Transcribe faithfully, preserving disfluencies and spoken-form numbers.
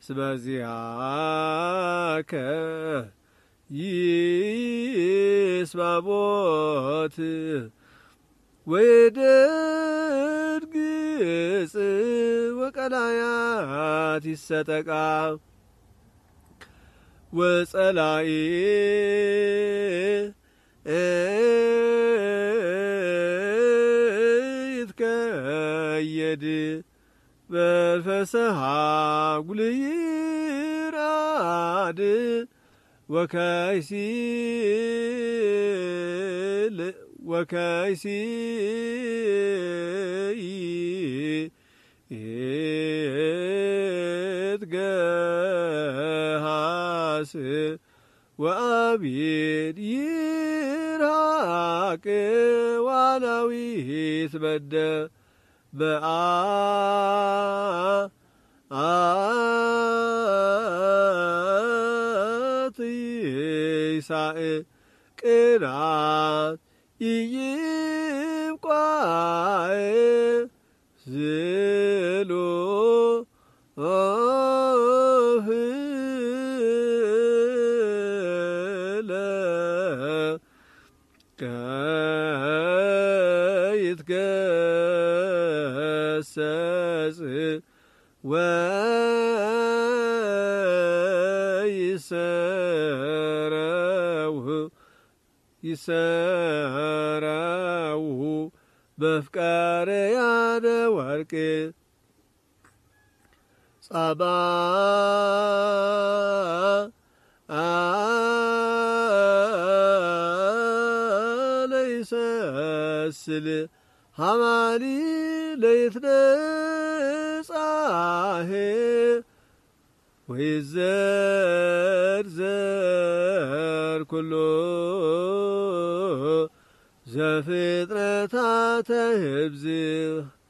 ስበዚያከ ይስባቦት ወይደንግጽ ወቀላያት ይሰጠቃ ወጸላኢ ይትከየድ በፈሰሃ ጉልይራድ ወከይሲል ወከይሲ ይትገሃስ ወአቢድ ይራቅ ዋናዊት በደ በአ አትይሳእ ቅናት ይይብቋዕ ዝሉ ህለ ከይትገሰጽ ወይሰረውህ ይሰረውህ በፍቃረ ያነ ወርቅ ጸባ ለይሰስል ሐማኒ ለይትነጻሄ ወይዘርዘር ኩሎ ዘፍጥረታተ ህብዝ